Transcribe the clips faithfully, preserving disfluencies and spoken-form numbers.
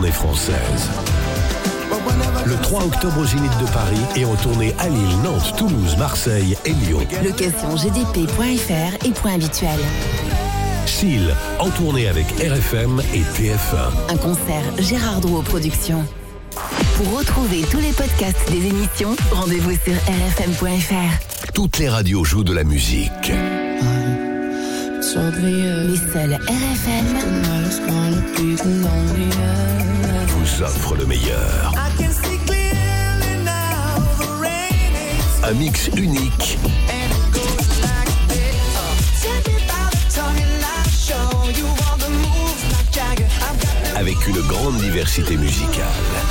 tournée française. Le trois octobre au Zénith de Paris et en tournée à Lille, Nantes, Toulouse, Marseille et Lyon. Location g d p point f r et point habituel. Seal, en tournée avec R F M et T F un. Un concert Gérard Drouot Productions. Pour retrouver tous les podcasts des émissions, rendez-vous sur r f m point f r. Toutes les radios jouent de la musique. Mais seul R F M vous offre le meilleur. Un mix unique. Avec une grande diversité musicale.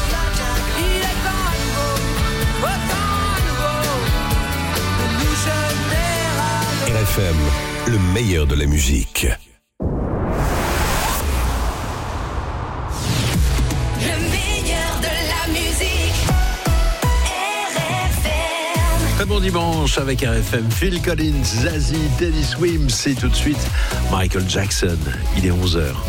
R F M, le meilleur de la musique. Très bon dimanche avec R F M. Phil Collins, Zazie, Dennis Wims et tout de suite Michael Jackson. Il est onze heures.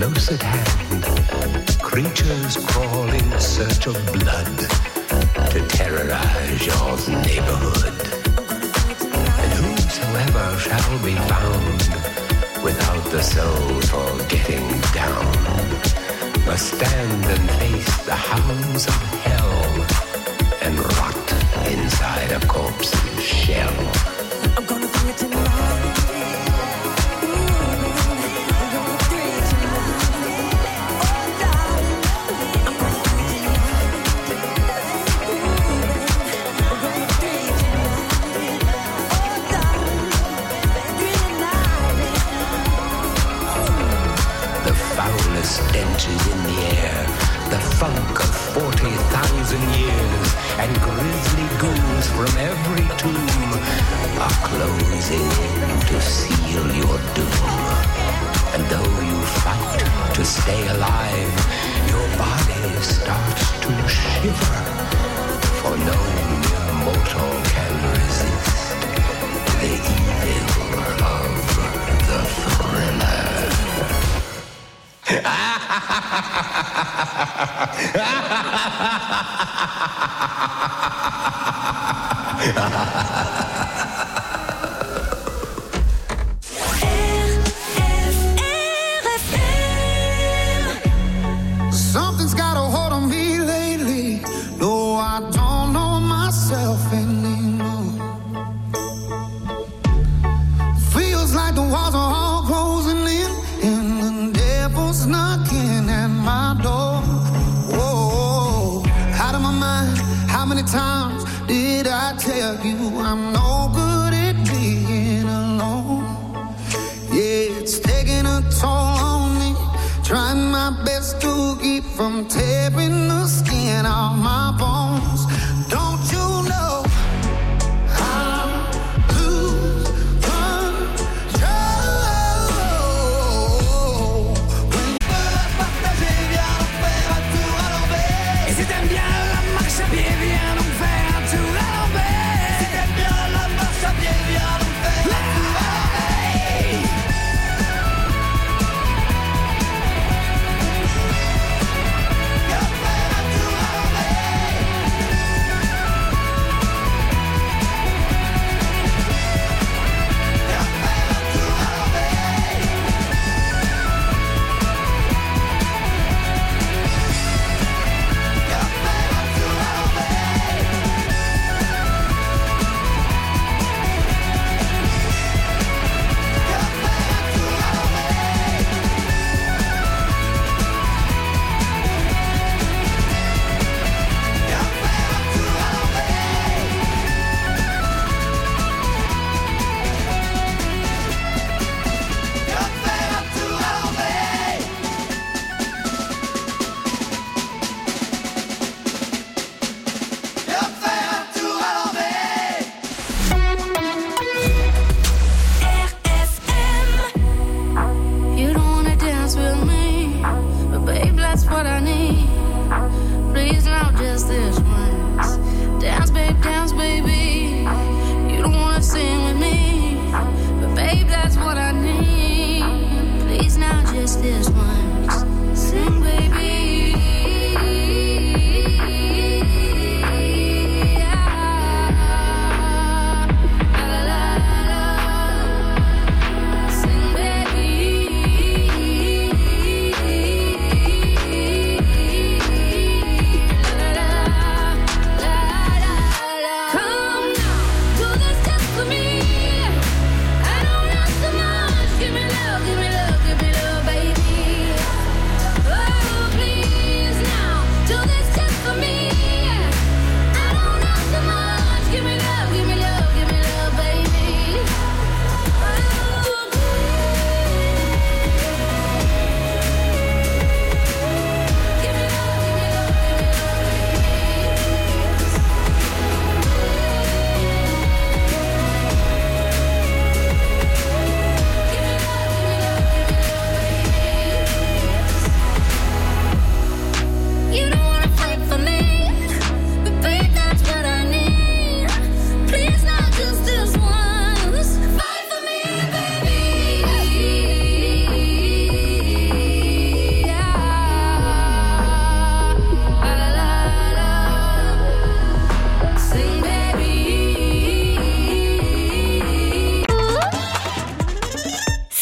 close at hand, creatures crawl in search of blood to terrorize your neighborhood. And whosoever shall be found without the soul for getting down must stand and face the hounds of hell and rot inside a corpse's shell. I'm gonna do it tonight. Stenches in the air, the funk of forty thousand years, and grisly ghouls from every tomb are closing in to seal your doom. And though you fight to stay alive, your body starts to shiver, for no mere mortal can resist the evil of the thriller. Something's got a hold on me lately. No, I don't know myself anymore. Feels like the walls are all closing in, and the devil's knocking at my door. Whoa, out of my mind. How many times did I tell you I'm no good at being alone? Yeah, it's taking a toll on me, trying my best to keep from tearing the skin off my bones. Don't you know I lose control when partager vient nous faire un tour à l'envers. Et si t'aimes bien la marche à pied, viens nous faire un tour à l'envers. Si t'aimes bien la marche à pied, viens nous faire un tour à l'envers.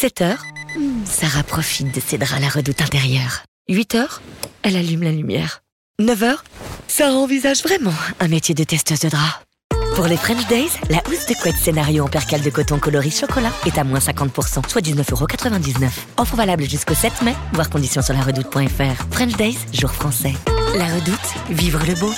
sept heures, Sarah profite de ses draps à la redoute intérieure. huit heures, elle allume la lumière. neuf heures, Sarah envisage vraiment un métier de testeuse de draps. Pour les French Days, la housse de couette scénario en percale de coton coloris chocolat est à moins cinquante pour cent, soit dix-neuf euros quatre-vingt-dix-neuf. Offre valable jusqu'au sept mai, voir conditions sur la redoute point f r. French Days, jour français. La redoute, vivre le beau.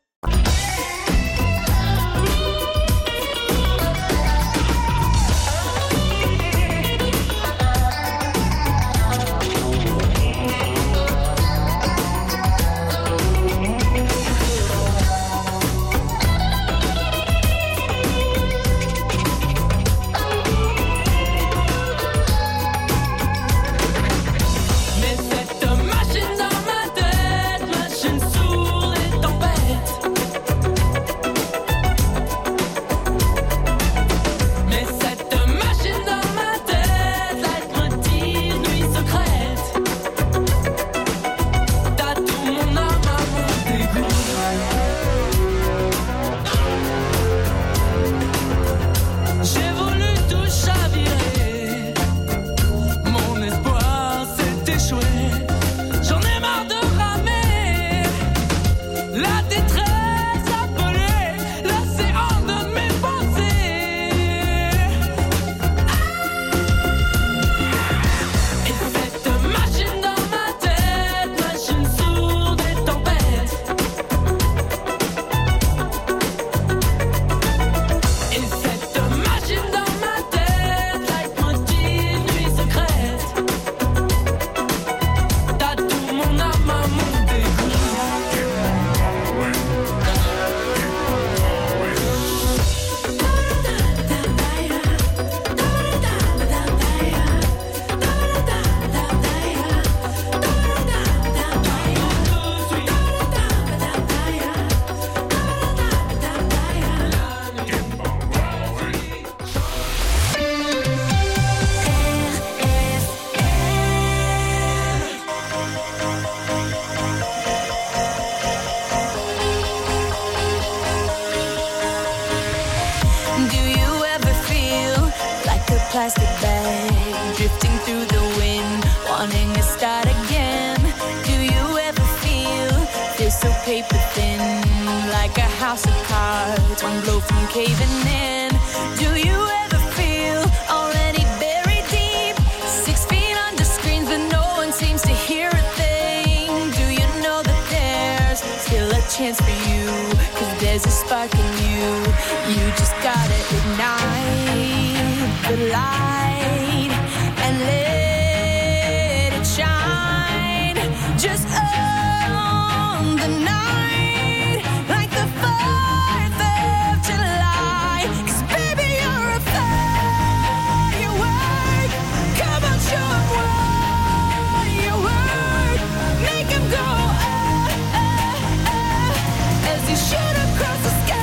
plastic bag, drifting through the wind, wanting to start again. Do you ever feel this so paper thin, like a house of cards, one blow from caving in? Do you ever feel already buried deep, six feet under screens, but no one seems to hear a thing? Do you know that there's still a chance for you, 'cause there's a spark in you, you just gotta ignite the light and let it shine. Just own the night like the fourth of July. 'Cause baby, you're a firework. Come on, show 'em what you work. Make 'em go ah, ah, ah, as you shoot across the sky.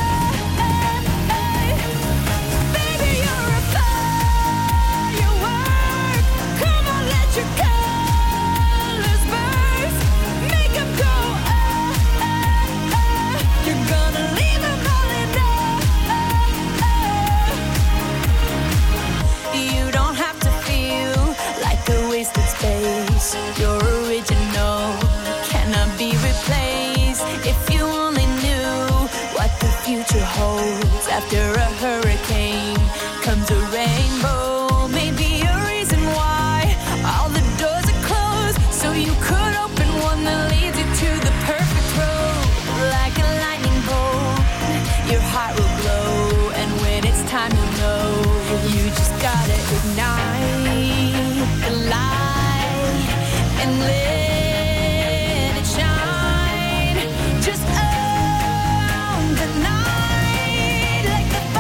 Your original cannot be replaced. If you only knew what the future holds. After a hurricane comes a rainbow. Maybe a reason why all the doors are closed, so you could open one that leads you to the perfect road. Like a lightning bolt, your heart will glow, and when it's time you'll know. You just gotta ignite the light and let it shine. Just own the night like the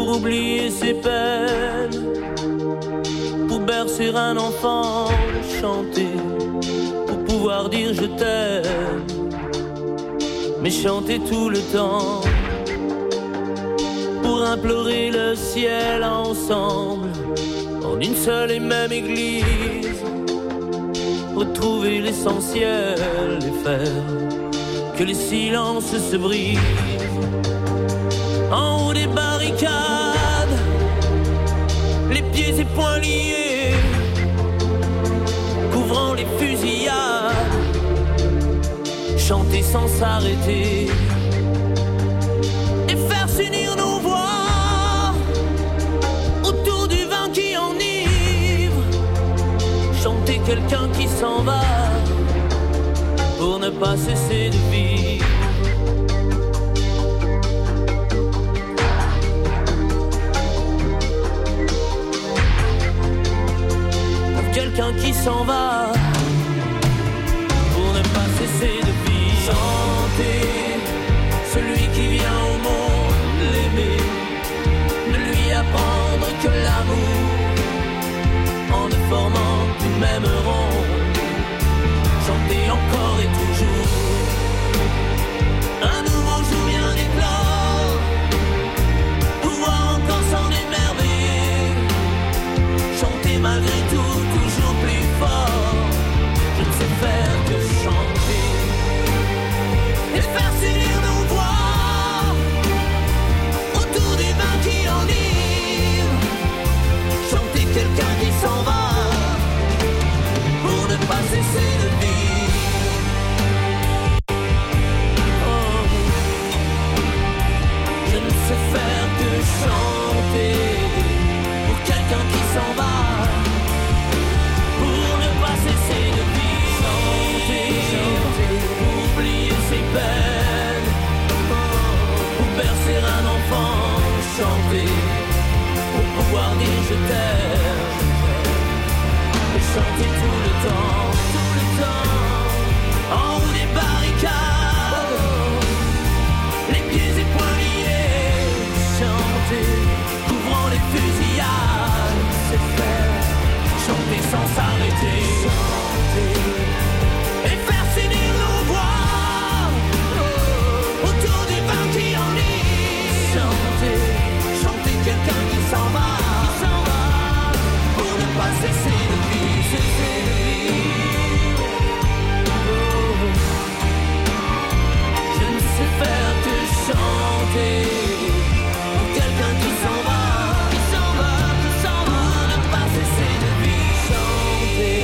pour oublier ses peines, pour bercer un enfant, chanter, pour pouvoir dire je t'aime, mais chanter tout le temps, pour implorer le ciel ensemble, en une seule et même église, retrouver l'essentiel et faire que les silences se brisent. En haut des barricades, les pieds et poings liés, couvrant les fusillades, chanter sans s'arrêter et faire s'unir nos voix autour du vin qui enivre, chanter quelqu'un qui s'en va pour ne pas cesser de vivre. Quelqu'un qui s'en va pour ne pas cesser de vivre. Chanter celui qui vient au monde l'aimer, ne lui apprendre que l'amour en ne formant qu'une même ronde. Chanter encore et toujours un nouveau jour vient d'éclore, pouvoir encore s'en émerveiller, chanter malgré tout. Je ne sais faire que chanter et faire s'unir nos voix autour des mains qui enivrent, chanter quelqu'un qui s'en va pour ne pas cesser de vivre. Oh. Je ne sais faire que chanter pour quelqu'un qui s'en va, cesser de vivre, chanter, chanter, pour oublier ses peines, pour bercer un enfant, chanter, pour pouvoir dire je t'aime, et chanter tout le temps, tout le temps, en haut des barricades, les pieds et poings liés, chanter, couvrant les fusillades, c'est faire, chanter sans s'arrêter. Et faire s'unir nos voix autour du vin qui enivre, chanter, chanter quelqu'un qui s'en va, qui s'en va, pour ne pas cesser de vivre, cesser de vivre. Oh. Je ne sais faire que chanter pour quelqu'un qui s'en va, qui s'en va, qui s'en va, pour ne pas cesser de vivre, chanter.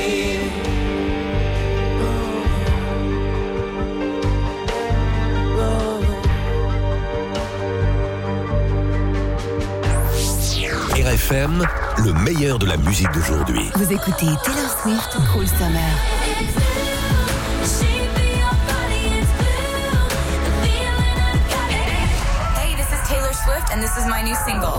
R F M, le meilleur de la musique d'aujourd'hui. Vous écoutez Taylor Swift, Cruel Summer. Hey, this is Taylor Swift and this is my new single.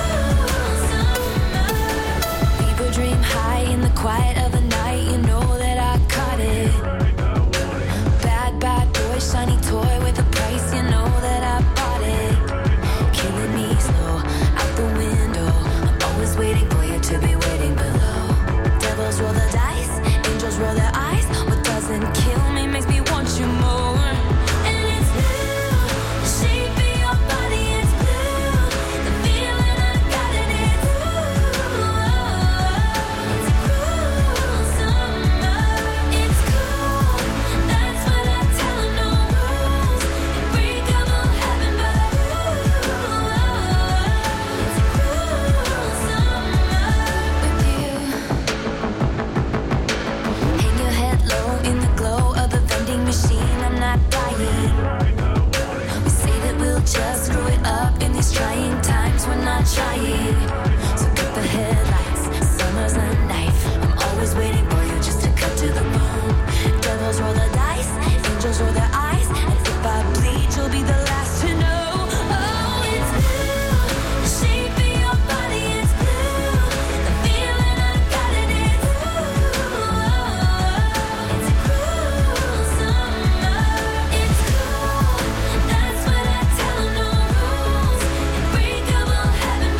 People dream high in the quiet of the night, you know that I caught it. Bad, bad boy, shiny toy with a price, you know that I bought it. Killing me slow, out the window, I'm always waiting for you to be waiting below. Devils roll the dice, angels roll their eyes, what doesn't kill me makes me want you more. And it's blue, the shape of your body is blue, the feeling I got it is ooh, it's a cruel summer, it's cool, that's what I tell them, no rules, unbreakable heaven, but ooh, it's a cruel summer with you. Hang your head low in the glow of the vending machine, I'm not dying. We say that we'll just screw it up in these trying times, we're not trying. So cut the headlights, summer's a knife, I'm always waiting for you just to cut to the bone. Devils roll the dice, angels roll their eyes, and if I bleed, you'll be the last to know. Oh, it's blue, the shape of your body is blue, the feeling I got it is ooh, it's a cruel summer, it's cool, that's what I tell them, no rules, unbreakable heaven,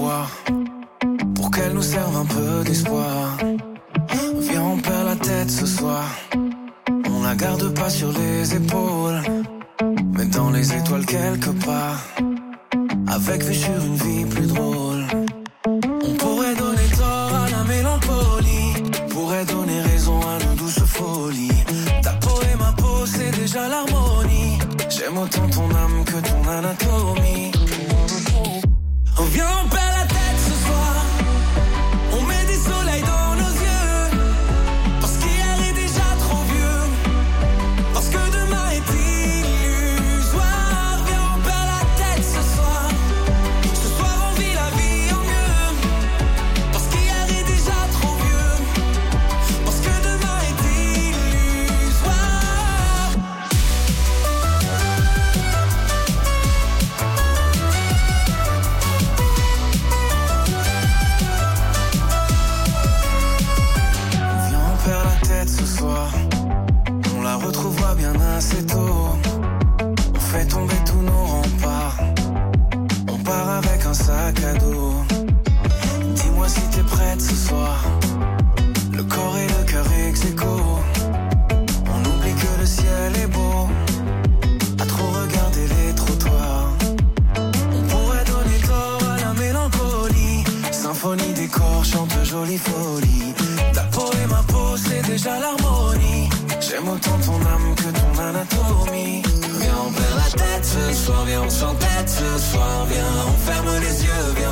bois, pour qu'elle nous serve un peu d'espoir. Viens, on perd la tête ce soir, on la garde pas sur les épaules, mais dans les étoiles quelque part, avec vue sur une vie plus drôle. On pourrait donner tort à la mélancolie, pourrait donner raison à nos douces folies. Ta peau et ma peau, c'est déjà l'harmonie. J'aime autant ton âme que ton anatomie. On vient, on perd la tête ce soir, on met des soleils dans nos yeux, parce qu'hier est déjà trop vieux, parce que demain est illusoire. Viens, on perd la tête ce soir, ce soir on vit la vie en mieux, parce qu'hier est déjà trop vieux, parce que demain est illusoire. Viens, on perd la tête ce soir, on la retrouvera bien assez tôt. On fait tomber tous nos remparts, on part avec un sac à dos. Dis-moi si t'es prête ce soir, le corps et le cœur ex aequo. On oublie que le ciel est beau, à trop regarder les trottoirs. On pourrait donner tort à la mélancolie, symphonie des corps chante jolie folie. Ta peau et ma peau, c'est déjà l'harmonie. J'aime autant ton âme que ton anatomie. Viens, on perd la tête ce soir, viens, on s'entête ce soir. Viens, on ferme les yeux, viens.